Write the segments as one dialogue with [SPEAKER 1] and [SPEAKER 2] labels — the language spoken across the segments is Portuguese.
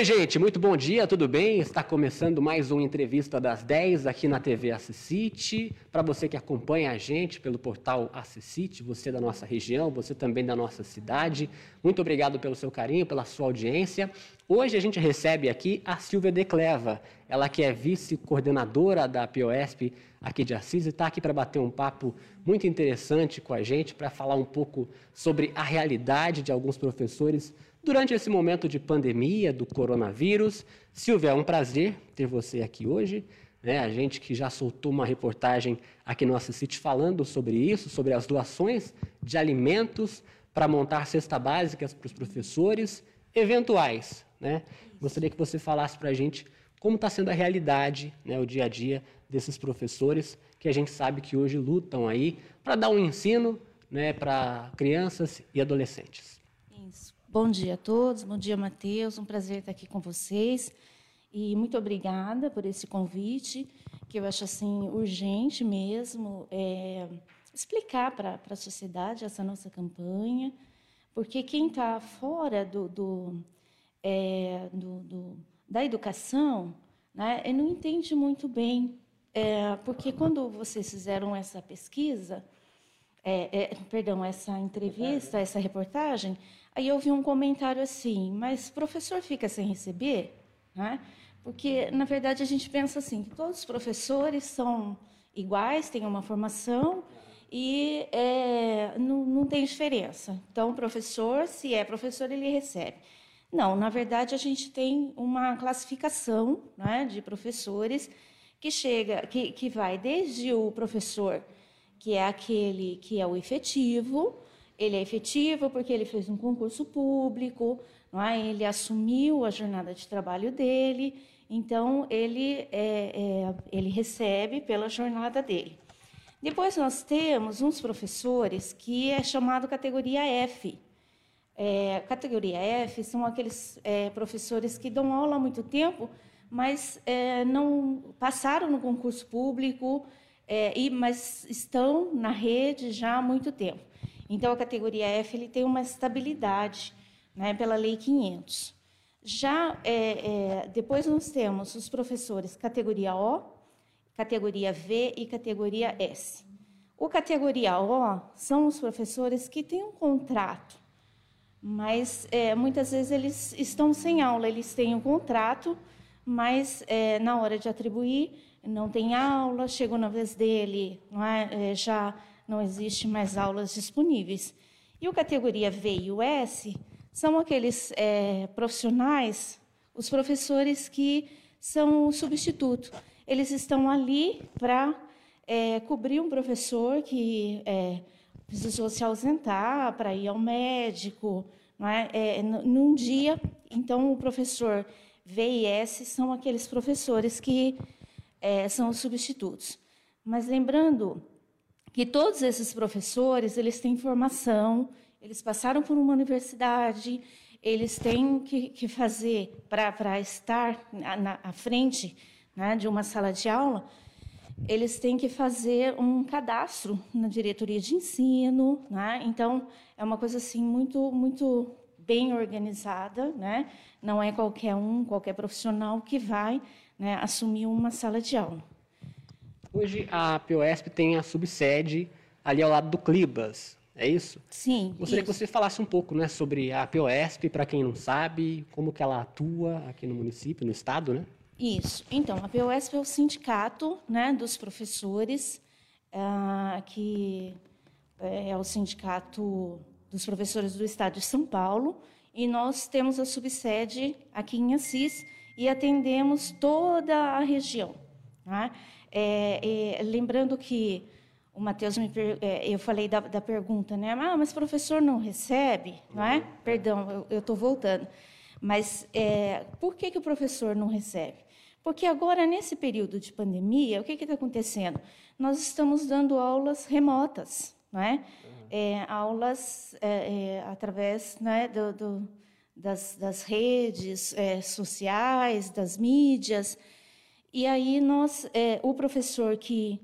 [SPEAKER 1] Oi, gente, muito bom dia, tudo bem? Está começando mais uma entrevista das 10 aqui na TV Assisite. Para você que acompanha a gente pelo portal Assisite, você da nossa região, você também da nossa cidade, muito obrigado pelo seu carinho, pela sua audiência. Hoje a gente recebe aqui a Silvia De Cleva, ela que é vice-coordenadora da POSP aqui de Assis e está aqui para bater um papo muito interessante com a gente, para falar um pouco sobre a realidade de alguns professores durante esse momento de pandemia do coronavírus. Silvia, é um prazer ter você aqui hoje, né? A gente que já soltou uma reportagem aqui no Assisite falando sobre isso, sobre as doações de alimentos para montar cesta básicas para os professores eventuais, né? Gostaria que você falasse para a gente como está sendo a realidade, né, o dia a dia desses professores que a gente sabe que hoje lutam aí para dar um ensino, né, para crianças e adolescentes.
[SPEAKER 2] Isso. Bom dia a todos, bom dia, Matheus, um prazer estar aqui com vocês e muito obrigada por esse convite, que eu acho assim urgente mesmo explicar para a sociedade essa nossa campanha, porque quem está fora da educação, né, não entende muito bem, porque quando vocês fizeram essa pesquisa, essa entrevista, essa reportagem, aí eu vi um comentário assim, mas o professor fica sem receber? Né? Porque, na verdade, a gente pensa assim, que todos os professores são iguais, têm uma formação e não tem diferença. Então, o professor, se é professor, ele recebe. Não, na verdade, a gente tem uma classificação, né, de professores que vai desde o professor que é aquele que é o efetivo. Ele é efetivo porque ele fez um concurso público, não é? Ele assumiu a jornada de trabalho dele, então ele recebe pela jornada dele. Depois nós temos uns professores que é chamado categoria F. Categoria F são aqueles professores que dão aula há muito tempo, mas não passaram no concurso público, mas estão na rede já há muito tempo. Então, a categoria F ele tem uma estabilidade, né, pela Lei 500. Já depois nós temos os professores categoria O, categoria V e categoria S. O categoria O são os professores que têm um contrato, mas muitas vezes eles estão sem aula, eles têm um contrato, mas na hora de atribuir não tem aula, chegou na vez dele, já não existe mais aulas disponíveis. E o categoria V e o S são aqueles profissionais, os professores que são o substituto. Eles estão ali para cobrir um professor que precisou se ausentar para ir ao médico, num dia. Então, o professor V e S são aqueles professores que são os substitutos. Mas lembrando que todos esses professores, eles têm formação, eles passaram por uma universidade, eles têm que fazer, para estar à frente, né, de uma sala de aula, eles têm que fazer um cadastro na diretoria de ensino, né? Então, é uma coisa assim muito, muito bem organizada, né? Não é qualquer profissional que vai, né, assumir uma sala de aula.
[SPEAKER 1] Hoje a POSP tem a subsede ali ao lado do Clibas, é isso?
[SPEAKER 2] Sim.
[SPEAKER 1] Gostaria que você falasse um pouco, né, sobre a POSP, para quem não sabe, como que ela atua aqui no município, no estado, né?
[SPEAKER 2] Isso. Então, a POSP é o sindicato, né, dos professores, que é o sindicato dos professores do estado de São Paulo, e nós temos a subsede aqui em Assis e atendemos toda a região. Né? Lembrando que o Matheus eu falei da pergunta, né? Mas o professor não recebe, não é? Perdão, eu estou voltando. Mas por que o professor não recebe? Porque agora, nesse período de pandemia, o que está acontecendo? Nós estamos dando aulas remotas, não é? Aulas através, né, das redes sociais, das mídias. E aí o professor que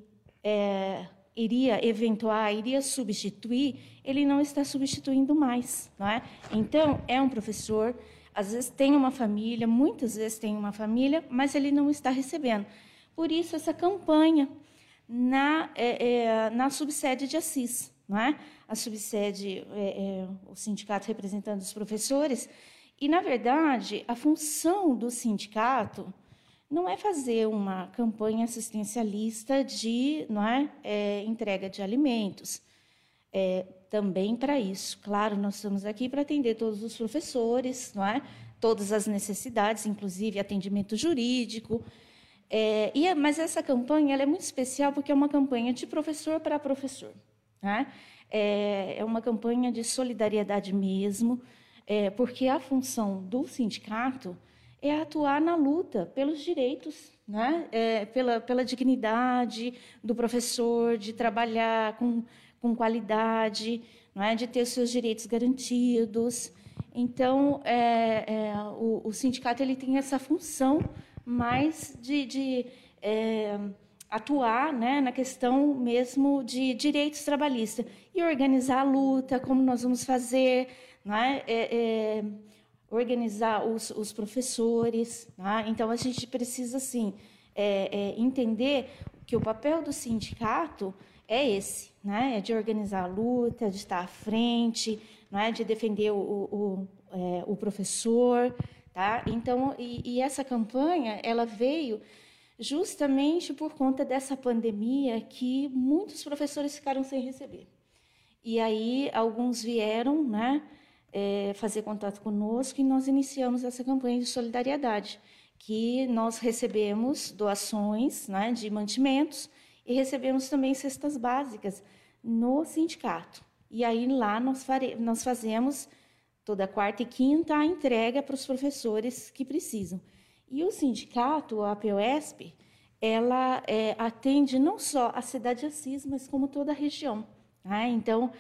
[SPEAKER 2] iria substituir, ele não está substituindo mais, não é? Então, é um professor às vezes tem uma família, muitas vezes tem uma família, mas ele não está recebendo. Por isso, essa campanha na subsede de Assis, não é? A subsede o sindicato representando os professores, e, na verdade, a função do sindicato não é fazer uma campanha assistencialista de entrega de alimentos. Também para isso. Claro, nós estamos aqui para atender todos os professores, não é? Todas as necessidades, inclusive atendimento jurídico. Mas essa campanha ela é muito especial porque é uma campanha de professor para professor. Né? É uma campanha de solidariedade mesmo, porque a função do sindicato é atuar na luta pelos direitos, né? Pela dignidade do professor, de trabalhar com qualidade, não é? De ter os seus direitos garantidos. Então, o sindicato ele tem essa função mais de atuar, né, na questão mesmo de direitos trabalhistas e organizar a luta, como nós vamos fazer, né? Organizar os professores. Né? Então, a gente precisa, assim, entender que o papel do sindicato é esse, né? É de organizar a luta, de estar à frente, né? De defender o professor. Tá? Então, e essa campanha ela veio justamente por conta dessa pandemia que muitos professores ficaram sem receber. E aí, alguns vieram, né? Fazer contato conosco e nós iniciamos essa campanha de solidariedade, que nós recebemos doações, né, de mantimentos e recebemos também cestas básicas no sindicato. E aí lá nós fazemos toda quarta e quinta a entrega para os professores que precisam. E o sindicato, a APOESP, ela atende não só a cidade de Assis, mas como toda a região. Tá? Então,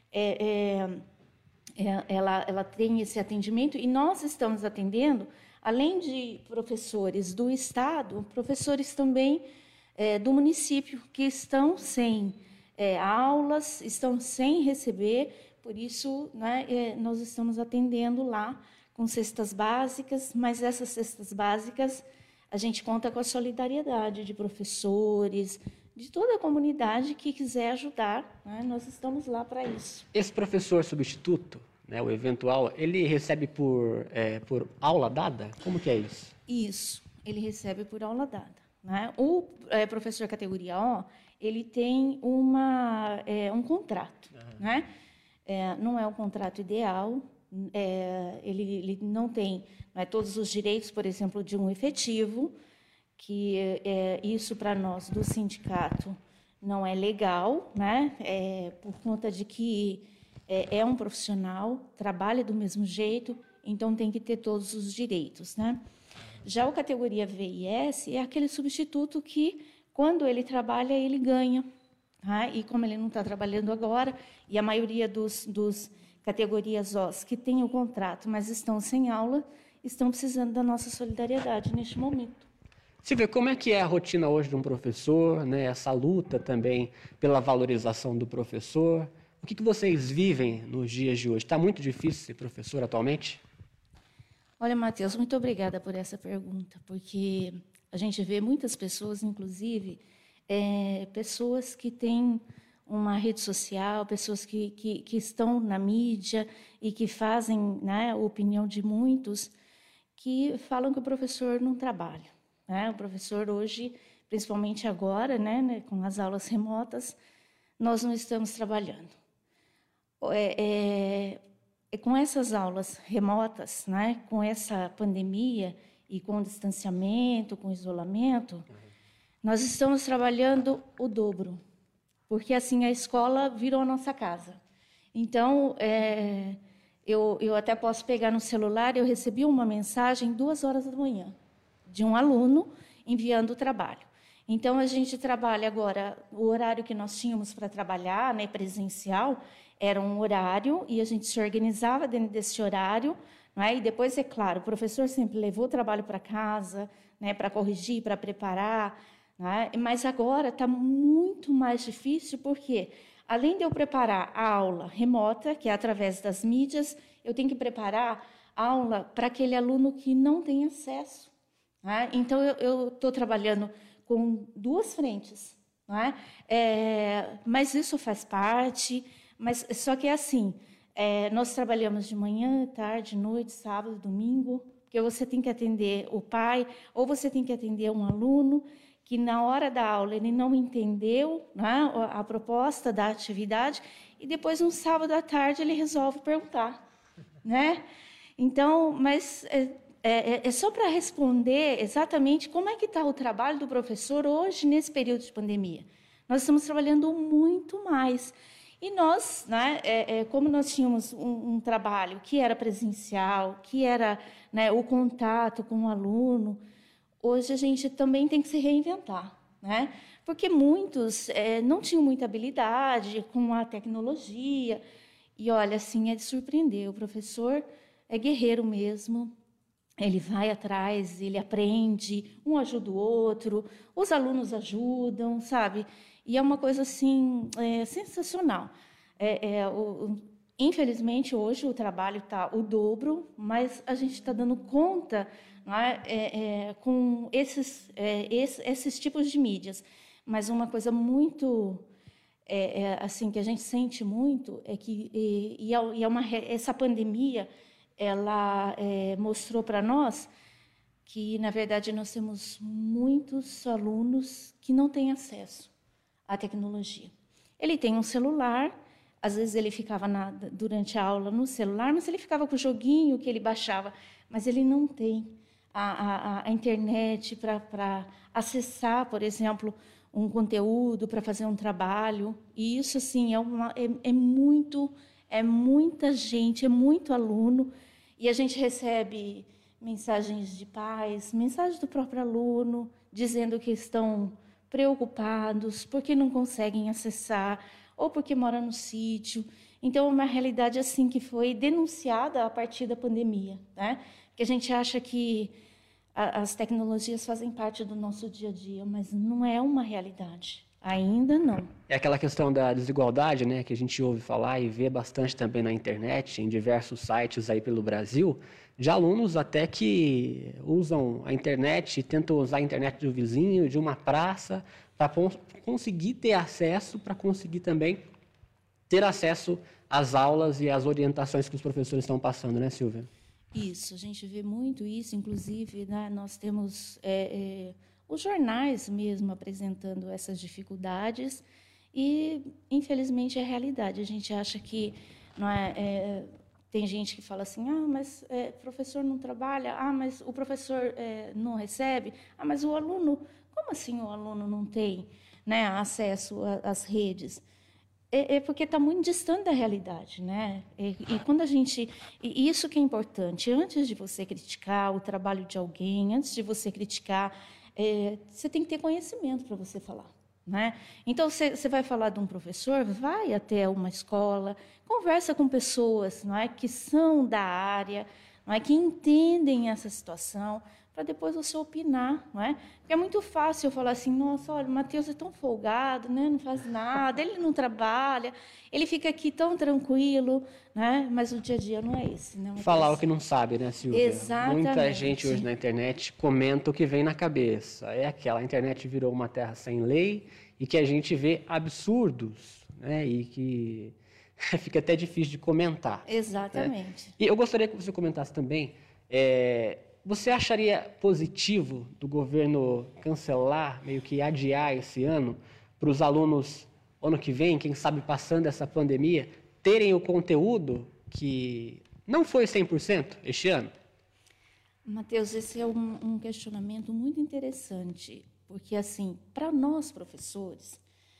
[SPEAKER 2] ela tem esse atendimento e nós estamos atendendo, além de professores do Estado, professores também do município que estão sem aulas, estão sem receber, por isso, né, nós estamos atendendo lá com cestas básicas, mas essas cestas básicas a gente conta com a solidariedade de professores, de toda a comunidade que quiser ajudar, né? Nós estamos lá para isso.
[SPEAKER 1] Esse professor substituto, né, o eventual, ele recebe por aula dada? Como que é isso?
[SPEAKER 2] Isso, ele recebe por aula dada. Né? O professor categoria O, ele tem um contrato. Uhum. Né? Não é um contrato ideal, ele não tem todos os direitos, por exemplo, de um efetivo, que isso para nós do sindicato não é legal, né? Por conta de que é um profissional, trabalha do mesmo jeito, então tem que ter todos os direitos. Né? Já o categoria V e S é aquele substituto que, quando ele trabalha, ele ganha. Tá? E como ele não está trabalhando agora, e a maioria dos categorias OS que têm o contrato, mas estão sem aula, estão precisando da nossa solidariedade neste momento.
[SPEAKER 1] Silvia, como é que é a rotina hoje de um professor, né? Essa luta também pela valorização do professor? O que vocês vivem nos dias de hoje? Está muito difícil ser professor atualmente?
[SPEAKER 2] Olha, Matheus, muito obrigada por essa pergunta, porque a gente vê muitas pessoas, inclusive, pessoas que têm uma rede social, pessoas que estão na mídia e que fazem, né, a opinião de muitos, que falam que o professor não trabalha. Né? O professor hoje, principalmente agora, né, com as aulas remotas, nós não estamos trabalhando. Com essas aulas remotas, né, com essa pandemia e com o distanciamento, com o isolamento, nós estamos trabalhando o dobro, porque assim a escola virou a nossa casa. Então, eu até posso pegar no celular, eu recebi uma mensagem 2h da manhã, de um aluno enviando o trabalho. Então, a gente trabalha agora, o horário que nós tínhamos para trabalhar, né, presencial, era um horário e a gente se organizava dentro desse horário, né, e depois, é claro, o professor sempre levou o trabalho para casa, né, para corrigir, para preparar, né, mas agora está muito mais difícil, porque além de eu preparar a aula remota, que é através das mídias, eu tenho que preparar aula para aquele aluno que não tem acesso. Né? Então, eu estou trabalhando com duas frentes. Né? Mas isso faz parte, mas só que é assim, nós trabalhamos de manhã, tarde, noite, sábado, domingo, porque você tem que atender o pai, ou você tem que atender um aluno que na hora da aula ele não entendeu, né, a proposta da atividade, e depois, um sábado à tarde, ele resolve perguntar. Né? Então, mas é só para responder exatamente como é que está o trabalho do professor hoje, nesse período de pandemia. Nós estamos trabalhando muito mais. E nós, né, como nós tínhamos um trabalho que era presencial, que era, né, o contato com o aluno, hoje a gente também tem que se reinventar, né? Porque muitos não tinham muita habilidade com a tecnologia. E, olha, assim, é de surpreender. O professor é guerreiro mesmo. Ele vai atrás, ele aprende, um ajuda o outro, os alunos ajudam, sabe? E é uma coisa, assim, sensacional. Infelizmente, hoje o trabalho está o dobro, mas a gente está dando conta, né, com esses tipos de mídias. Mas uma coisa muito... assim, que a gente sente muito é que essa pandemia ela mostrou para nós que, na verdade, nós temos muitos alunos que não têm acesso à tecnologia. Ele tem um celular, às vezes ele ficava durante a aula no celular, mas ele ficava com o joguinho que ele baixava, mas ele não tem a internet para acessar, por exemplo, um conteúdo, para fazer um trabalho. E isso, assim, é muita gente, é muito aluno. E a gente recebe mensagens de pais, mensagens do próprio aluno, dizendo que estão preocupados porque não conseguem acessar, ou porque moram no sítio. Então, é uma realidade assim que foi denunciada a partir da pandemia, né? Porque a gente acha que as tecnologias fazem parte do nosso dia a dia, mas não é uma realidade. Ainda não.
[SPEAKER 1] É aquela questão da desigualdade, né, que a gente ouve falar e vê bastante também na internet, em diversos sites aí pelo Brasil, de alunos até que usam a internet e tentam usar a internet do vizinho, de uma praça, para conseguir ter acesso, para conseguir também ter acesso às aulas e às orientações que os professores estão passando, né, Silvia?
[SPEAKER 2] Isso, a gente vê muito isso, inclusive, né, nós temos os jornais mesmo apresentando essas dificuldades e, infelizmente, é a realidade. A gente acha que não tem gente que fala assim, mas o professor não trabalha, mas o professor não recebe, mas o aluno, como assim o aluno não tem, né, acesso às redes? Porque está muito distante da realidade, né? E quando a gente... E isso que é importante. Antes de você criticar o trabalho de alguém, antes de você criticar, você tem que ter conhecimento para você falar, né? Então, você vai falar de um professor, vai até uma escola, conversa com pessoas, não é, que são da área, não é, que entendem essa situação, para depois você opinar, não é? Porque é muito fácil eu falar assim, nossa, olha, o Matheus é tão folgado, né? Não faz nada, ele não trabalha, ele fica aqui tão tranquilo, né? Mas o dia a dia não é esse, né?
[SPEAKER 1] Falar o que não sabe, né, Silvia?
[SPEAKER 2] Exatamente.
[SPEAKER 1] Muita gente hoje na internet comenta o que vem na cabeça. É aquela, a internet virou uma terra sem lei e que a gente vê absurdos, né? E que fica até difícil de comentar.
[SPEAKER 2] Exatamente.
[SPEAKER 1] Né? E eu gostaria que você comentasse também... Você acharia positivo do governo cancelar, meio que adiar esse ano, para os alunos, ano que vem, quem sabe passando essa pandemia, terem o conteúdo que não foi 100% este ano?
[SPEAKER 2] Matheus, esse é um questionamento muito interessante, porque, assim, para nós, professores,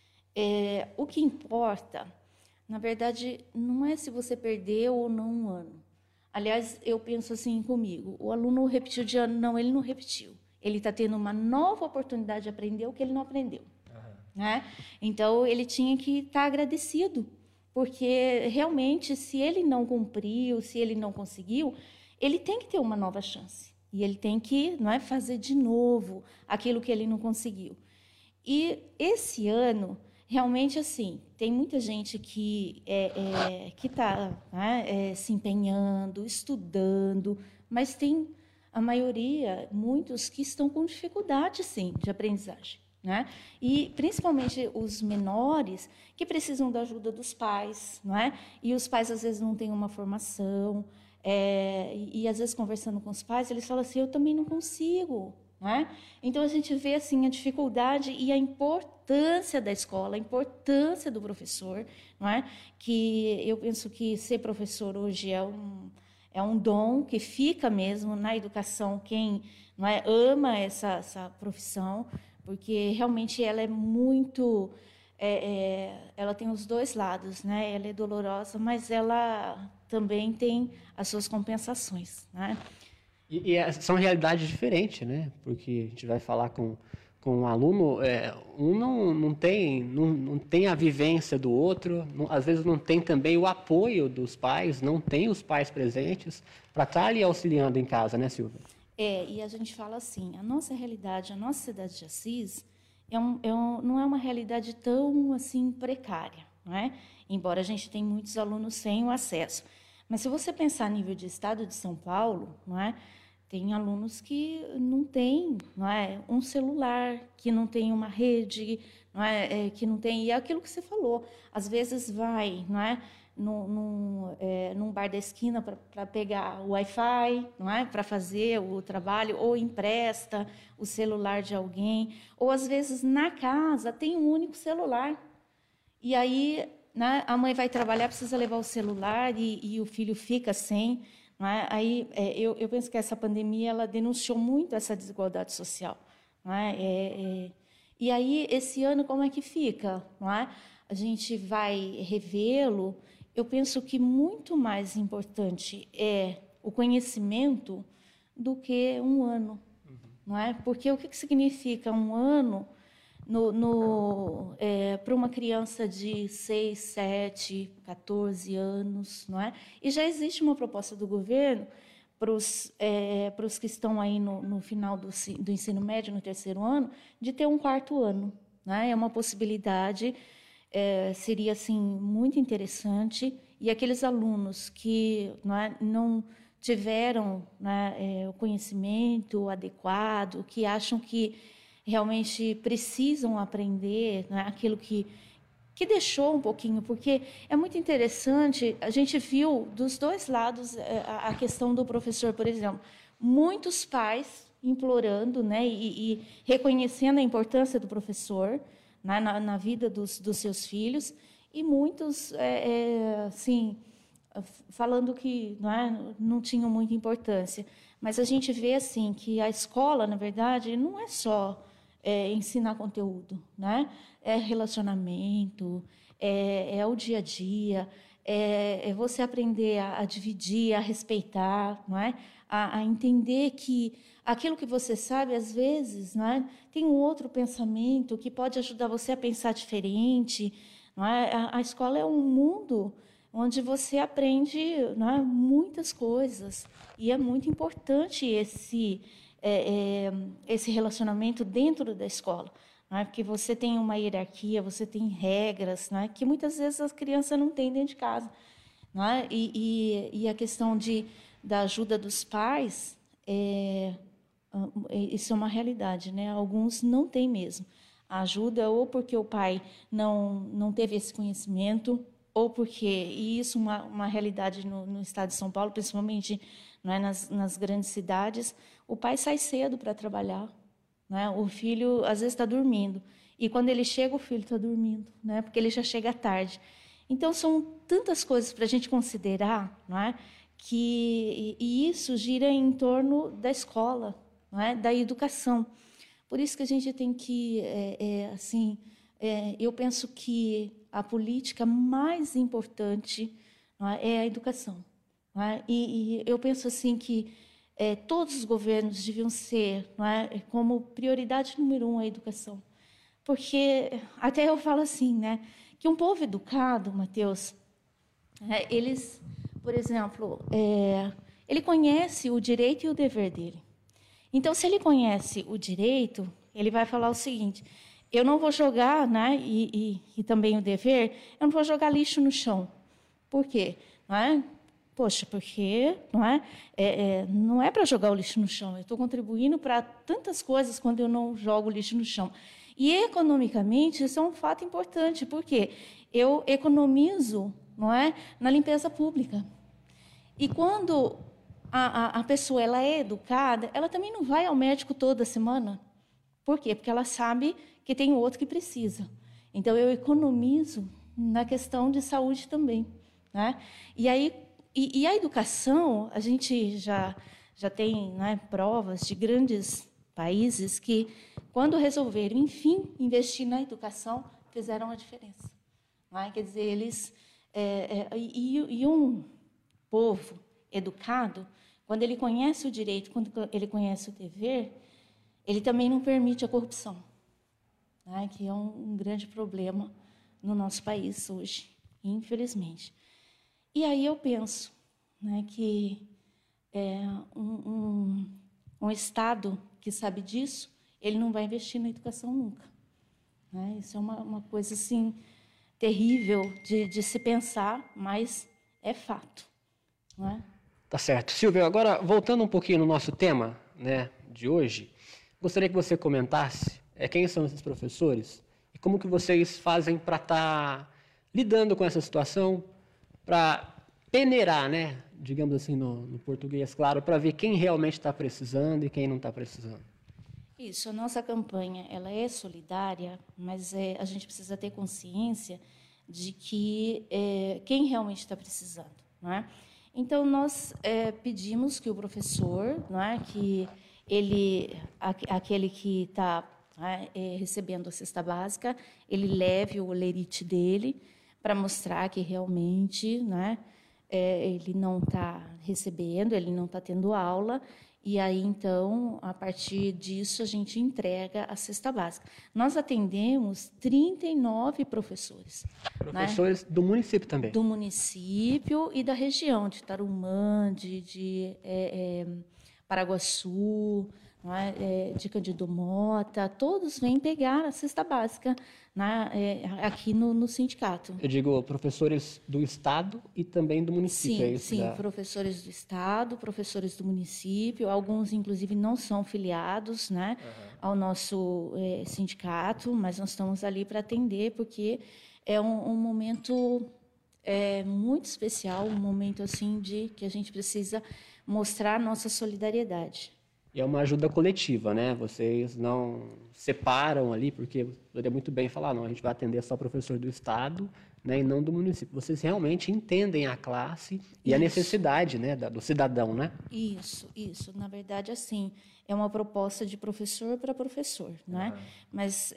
[SPEAKER 2] o que importa, na verdade, não é se você perdeu ou não um ano. Aliás, eu penso assim comigo, o aluno repetiu de ano? Não, ele não repetiu. Ele está tendo uma nova oportunidade de aprender o que ele não aprendeu. Né? Então, ele tinha que estar agradecido, porque realmente, se ele não cumpriu, se ele não conseguiu, ele tem que ter uma nova chance. E ele tem que, não é, fazer de novo aquilo que ele não conseguiu. E esse ano realmente, assim, tem muita gente que está, né, se empenhando, estudando, mas tem a maioria, muitos que estão com dificuldade, sim, de aprendizagem, né? E principalmente os menores que precisam da ajuda dos pais, não é? E os pais às vezes não têm uma formação, e às vezes conversando com os pais eles falam assim, eu também não consigo, não é? Então a gente vê assim a dificuldade e a importância da escola, a importância do professor, não é? Que eu penso que ser professor hoje é um dom que fica mesmo na educação, quem não é, ama essa profissão, porque realmente ela é muito... ela tem os dois lados, né? Ela é dolorosa, mas ela também tem as suas compensações, né?
[SPEAKER 1] São realidades diferentes, né? Porque a gente vai falar com um aluno, um não tem a vivência do outro, às vezes não tem também o apoio dos pais, não tem os pais presentes para estar ali auxiliando em casa, né, Silvia?
[SPEAKER 2] E a gente fala assim, a nossa realidade, a nossa cidade de Assis, não é uma realidade tão assim precária, não é? Embora a gente tenha muitos alunos sem o acesso. Mas se você pensar a nível de estado de São Paulo, não é? Tem alunos que não têm, não é, um celular, que não tem uma rede, não é, que não tem... E é aquilo que você falou, às vezes vai, não é, num bar da esquina para pegar o Wi-Fi, não é, para fazer o trabalho, ou empresta o celular de alguém, ou às vezes na casa tem um único celular. E aí, né, a mãe vai trabalhar, precisa levar o celular e o filho fica sem... Não é? Aí, eu penso que essa pandemia ela denunciou muito essa desigualdade social. Não é? E aí, esse ano, como é que fica? Não é? A gente vai revê-lo. Eu penso que muito mais importante é o conhecimento do que um ano. Não é? Porque o que significa um ano para uma criança de 6, 7, 14 anos, não é? E já existe uma proposta do governo para os que estão aí no final do ensino médio, no terceiro ano, de ter um quarto ano, né? É uma possibilidade, seria assim muito interessante. E aqueles alunos que não tiveram, né, o conhecimento adequado, que acham que realmente precisam aprender, né, aquilo que deixou um pouquinho, porque é muito interessante, a gente viu dos dois lados a questão do professor, por exemplo, muitos pais implorando, né, e reconhecendo a importância do professor, né, na vida dos seus filhos, e muitos, assim, falando que não tinham muita importância. Mas a gente vê assim que a escola, na verdade, não é só ensinar conteúdo, né? É relacionamento, é o dia a dia, é você aprender a dividir, a respeitar, não é? A entender que aquilo que você sabe, às vezes, não é? Tem um outro pensamento que pode ajudar você a pensar diferente. Não é? A escola é um mundo onde você aprende, não é, muitas coisas, e é muito importante esse relacionamento dentro da escola, não é? Porque você tem uma hierarquia, você tem regras, não é? Que muitas vezes as crianças não têm dentro de casa, não é? E a questão da ajuda dos pais, isso é uma realidade, né? Alguns não têm mesmo a ajuda, ou porque o pai não teve esse conhecimento, ou porque, e isso é uma realidade no estado de São Paulo, principalmente, não é, nas grandes cidades, o pai sai cedo para trabalhar, né? O filho às vezes está dormindo, e quando ele chega o filho está dormindo, né? Porque ele já chega tarde. Então são tantas coisas para a gente considerar, não é? E isso gira em torno da escola, não é? Da educação. Por isso que a gente tem que, eu penso que a política mais importante, não é, é a educação. Não é? E eu penso assim que todos os governos deviam ser, não é, como prioridade número 1 a educação. Porque, até eu falo assim, né, que um povo educado, Mateus, eles, por exemplo, ele conhece o direito e o dever dele. Então, se ele conhece o direito, ele vai falar o seguinte: eu não vou jogar, né, e também o dever, eu não vou jogar lixo no chão. Por quê? Não é? Poxa, porque não é para jogar o lixo no chão. Eu estou contribuindo para tantas coisas quando eu não jogo o lixo no chão. E, economicamente, isso é um fato importante, porque eu economizo, não é, na limpeza pública. E quando a pessoa ela é educada, ela também não vai ao médico toda semana. Por quê? Porque ela sabe que tem outro que precisa. Então, eu economizo na questão de saúde também. Né? E a educação, a gente já tem, né, provas de grandes países que, quando resolveram, enfim, investir na educação, fizeram a diferença. Não é? Quer dizer, eles... E um povo educado, quando ele conhece o direito, quando ele conhece o dever, ele também não permite a corrupção, né? Que é um grande problema no nosso país hoje, infelizmente. E aí eu penso, né, que um Estado que sabe disso, ele não vai investir na educação nunca. Né? Isso é uma coisa assim, terrível de se pensar, mas é fato. Não é?
[SPEAKER 1] Tá certo. Silvia, agora voltando um pouquinho no nosso tema, né, de hoje, gostaria que você comentasse quem são esses professores e como que vocês fazem para estar lidando com essa situação, para peneirar, né, digamos assim, no português, claro, para ver quem realmente está precisando e quem não está precisando.
[SPEAKER 2] Isso, a nossa campanha ela é solidária, mas a gente precisa ter consciência de que quem realmente está precisando. Não é? Então, nós pedimos que o professor, não é, que aquele que está recebendo a cesta básica, ele leve o olerite dele para mostrar que realmente, né, ele não está recebendo, ele não está tendo aula, e aí, então, a partir disso, a gente entrega a cesta básica. Nós atendemos 39 professores.
[SPEAKER 1] Professores, né? Do município também?
[SPEAKER 2] Do município e da região, de Tarumã, de Paraguaçu, de Cândido Mota, todos vêm pegar a cesta básica aqui no sindicato.
[SPEAKER 1] Eu digo professores do Estado e também do município.
[SPEAKER 2] Sim,
[SPEAKER 1] é isso,
[SPEAKER 2] sim, professores do Estado, professores do município, alguns, inclusive, não são filiados, né, ao nosso sindicato, mas nós estamos ali para atender, porque é um momento muito especial, um momento assim que a gente precisa mostrar nossa solidariedade.
[SPEAKER 1] E é uma ajuda coletiva, né? Vocês não separam ali, porque poderia muito bem falar, não, a gente vai atender só professor do Estado, né, e não do município. Vocês realmente entendem a classe e a necessidade, né, do cidadão, né?
[SPEAKER 2] Isso. Na verdade, assim, é uma proposta de professor para professor, né? Mas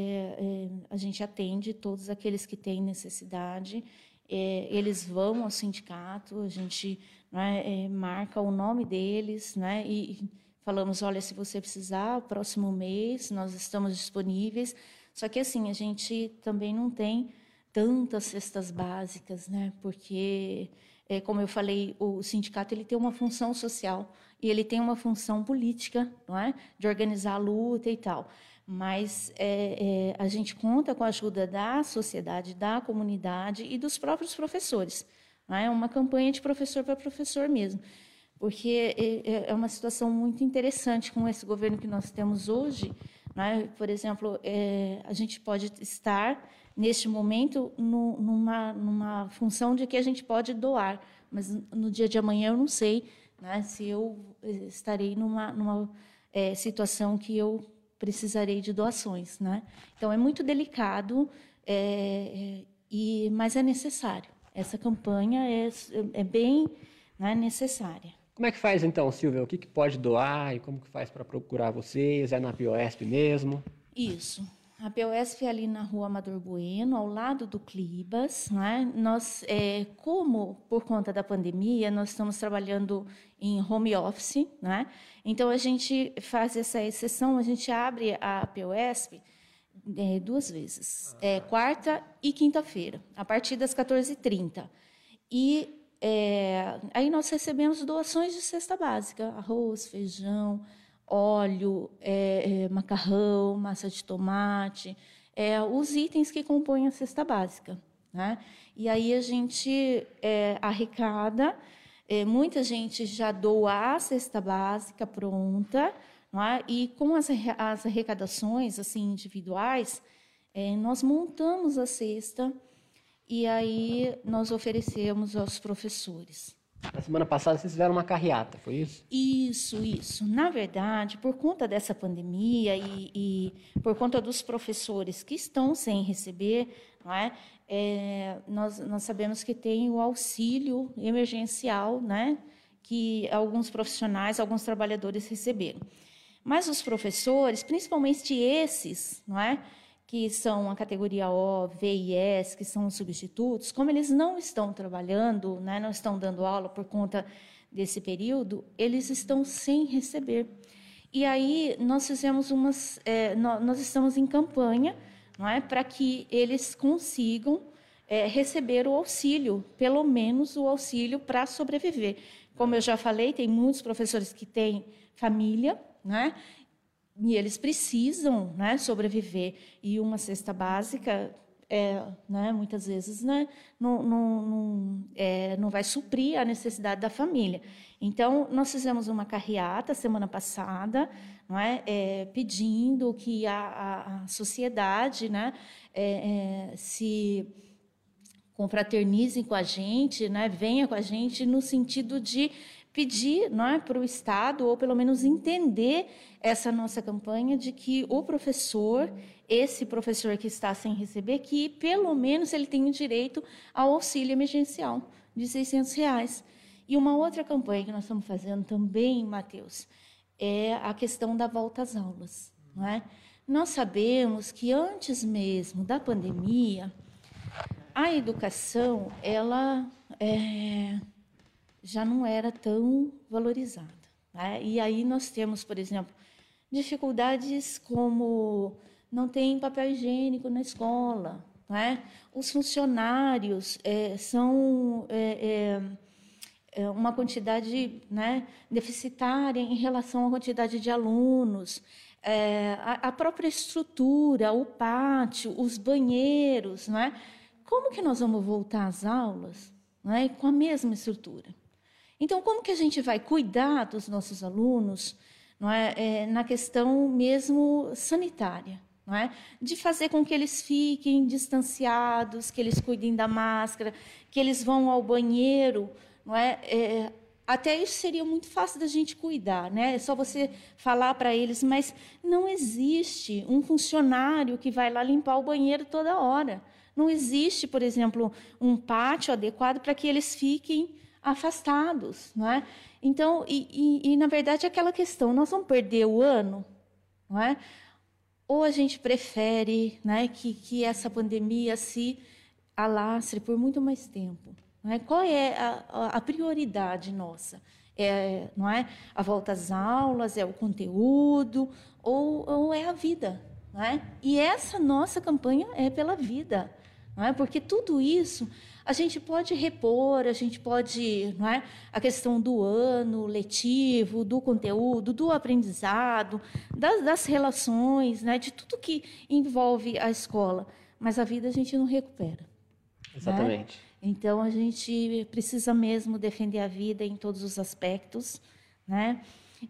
[SPEAKER 2] a gente atende todos aqueles que têm necessidade, eles vão ao sindicato, a gente marca o nome deles, né, e falamos, olha, se você precisar, próximo mês nós estamos disponíveis. Só que, assim, a gente também não tem tantas cestas básicas, né? Porque, como eu falei, o sindicato ele tem uma função social e ele tem uma função política, não é? De organizar a luta e tal. Mas a gente conta com a ajuda da sociedade, da comunidade e dos próprios professores. Não é uma campanha de professor para professor mesmo. Porque é uma situação muito interessante com esse governo que nós temos hoje. Né? Por exemplo, a gente pode estar, neste momento, numa função de que a gente pode doar, mas no dia de amanhã eu não sei, né, se eu estarei numa situação que eu precisarei de doações. Né? Então, é muito delicado, mas é necessário. Essa campanha é bem, né, necessária.
[SPEAKER 1] Como é que faz, então, Silvia? O que pode doar e como que faz para procurar vocês? É na Piosp mesmo?
[SPEAKER 2] Isso. A Piosp é ali na Rua Amador Bueno, ao lado do Clibas. Né? Nós, como por conta da pandemia, nós estamos trabalhando em home office. Né? Então, a gente faz essa exceção, a gente abre a Piosp 2 vezes, quarta e quinta-feira, a partir das 14h30. Aí nós recebemos doações de cesta básica, arroz, feijão, óleo, macarrão, massa de tomate, os itens que compõem a cesta básica, né? E aí a gente arrecada, muita gente já doa a cesta básica pronta, não é? E com as arrecadações assim, individuais, nós montamos a cesta e aí nós oferecemos aos professores.
[SPEAKER 1] Na semana passada vocês fizeram uma carreata, foi isso?
[SPEAKER 2] Isso. Na verdade, por conta dessa pandemia e por conta dos professores que estão sem receber, não é? Nós sabemos que tem o auxílio emergencial, né? Que alguns profissionais, alguns trabalhadores receberam. Mas os professores, principalmente esses, não é? Que são a categoria O, V e S, que são os substitutos, como eles não estão trabalhando, né, não estão dando aula por conta desse período, eles estão sem receber. E aí nós fizemos nós estamos em campanha, não é, para que eles consigam receber o auxílio, pelo menos o auxílio para sobreviver. Como eu já falei, tem muitos professores que têm família, né? E eles precisam, né, sobreviver. E uma cesta básica, né, muitas vezes, né, não vai suprir a necessidade da família. Então, nós fizemos uma carreata semana passada, não é, pedindo que a sociedade, né, se confraternize com a gente, né, venha com a gente no sentido de pedir, não é, para o Estado, ou pelo menos entender essa nossa campanha de que o professor, esse professor que está sem receber, que pelo menos ele tem o direito ao auxílio emergencial de R$600. E uma outra campanha que nós estamos fazendo também, Matheus, é a questão da volta às aulas, não é? Nós sabemos que antes mesmo da pandemia, a educação, ela já não era tão valorizada, né? E aí nós temos, por exemplo, dificuldades como não tem papel higiênico na escola, né? Os funcionários são uma quantidade, né, deficitária em relação à quantidade de alunos, a própria estrutura, o pátio, os banheiros, né? Como que nós vamos voltar às aulas, né, com a mesma estrutura? Então, como que a gente vai cuidar dos nossos alunos, não é, na questão mesmo sanitária, não é? De fazer com que eles fiquem distanciados, que eles cuidem da máscara, que eles vão ao banheiro, não é? Até isso seria muito fácil da gente cuidar, né? É só você falar para eles, mas não existe um funcionário que vai lá limpar o banheiro toda hora. Não existe, por exemplo, um pátio adequado para que eles fiquem afastados, não é? Então, na verdade, é aquela questão, nós vamos perder o ano, não é? Ou a gente prefere, né, que essa pandemia se alastre por muito mais tempo, não é? Qual é a prioridade nossa? Não é a volta às aulas, é o conteúdo, ou é a vida, não é? E essa nossa campanha é pela vida, não é? Porque tudo isso a gente pode repor, a gente pode, não é? A questão do ano letivo, do conteúdo, do aprendizado, das relações, né? De tudo que envolve a escola. Mas a vida a gente não recupera.
[SPEAKER 1] Exatamente.
[SPEAKER 2] Né? Então, a gente precisa mesmo defender a vida em todos os aspectos, né?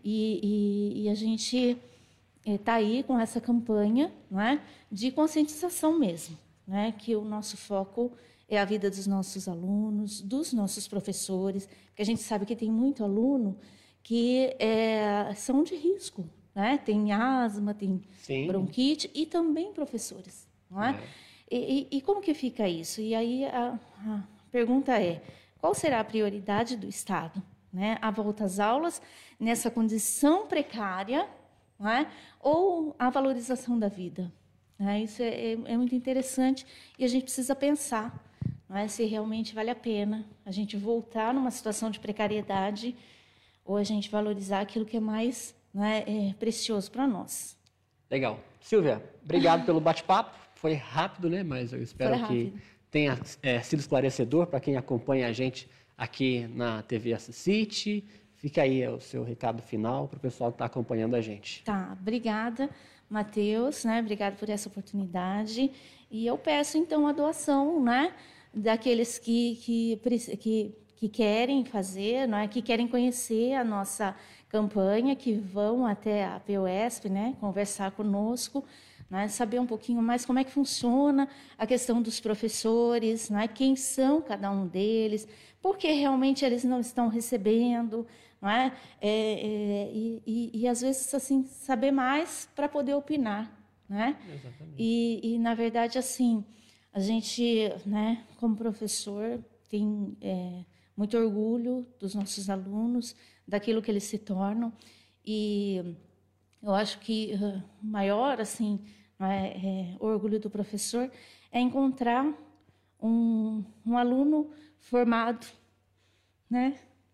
[SPEAKER 2] E a gente está aí com essa campanha, não é? De conscientização mesmo, né? Que o nosso foco é a vida dos nossos alunos, dos nossos professores, porque a gente sabe que tem muito aluno que são de risco, né? Tem asma, tem Sim. bronquite e também professores, não é? E como que fica isso? E aí a pergunta é, qual será a prioridade do Estado, né? A volta às aulas nessa condição precária, não é? Ou a valorização da vida? Né? Isso é muito interessante e a gente precisa pensar, não é, se realmente vale a pena a gente voltar numa situação de precariedade ou a gente valorizar aquilo que é mais, não é, precioso para nós.
[SPEAKER 1] Legal. Silvia, obrigado pelo bate-papo. Foi rápido, né? Mas eu espero que tenha sido esclarecedor para quem acompanha a gente aqui na TV Assisite. Fica aí o seu recado final para o pessoal que está acompanhando a gente.
[SPEAKER 2] Tá, obrigada, Matheus, né? Obrigada por essa oportunidade. E eu peço, então, a doação, né? Daqueles que querem fazer, né? Que querem conhecer a nossa campanha, que vão até a PUESP, né? Conversar conosco, né? Saber um pouquinho mais como é que funciona a questão dos professores, né? Quem são cada um deles, por que realmente eles não estão recebendo, não é? E às vezes assim saber mais para poder opinar, né?
[SPEAKER 1] Exatamente.
[SPEAKER 2] E na verdade assim a gente, né, como professor tem muito orgulho dos nossos alunos, daquilo que eles se tornam, e eu acho que o maior assim orgulho do professor é encontrar um aluno formado, né?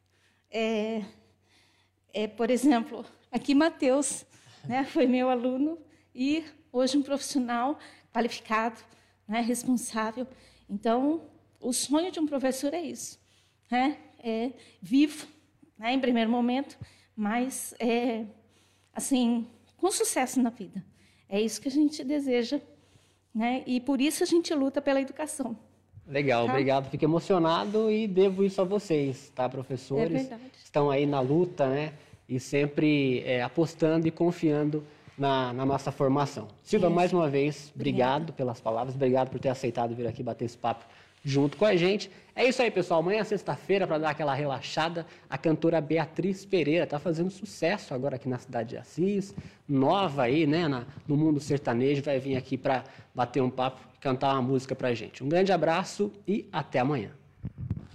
[SPEAKER 2] Por exemplo, aqui Matheus, né, foi meu aluno e hoje um profissional qualificado, né, responsável. Então, o sonho de um professor é isso, né? Vivo, né, em primeiro momento, mas assim, com sucesso na vida. É isso que a gente deseja, né? E por isso a gente luta pela educação.
[SPEAKER 1] Legal,
[SPEAKER 2] Tá?
[SPEAKER 1] obrigado. Fico emocionado e devo isso a vocês, tá, professores?
[SPEAKER 2] É verdade.
[SPEAKER 1] Estão aí na luta, né? E sempre apostando e confiando na nossa formação. Silva,
[SPEAKER 2] Isso.
[SPEAKER 1] mais uma vez, obrigado pelas palavras, obrigado por ter aceitado vir aqui bater esse papo junto com a gente. É isso aí, pessoal. Amanhã, sexta-feira, para dar aquela relaxada, a cantora Beatriz Pereira está fazendo sucesso agora aqui na cidade de Assis, nova aí, né, no mundo sertanejo, vai vir aqui para bater um papo, cantar uma música para a gente. Um grande abraço e até amanhã.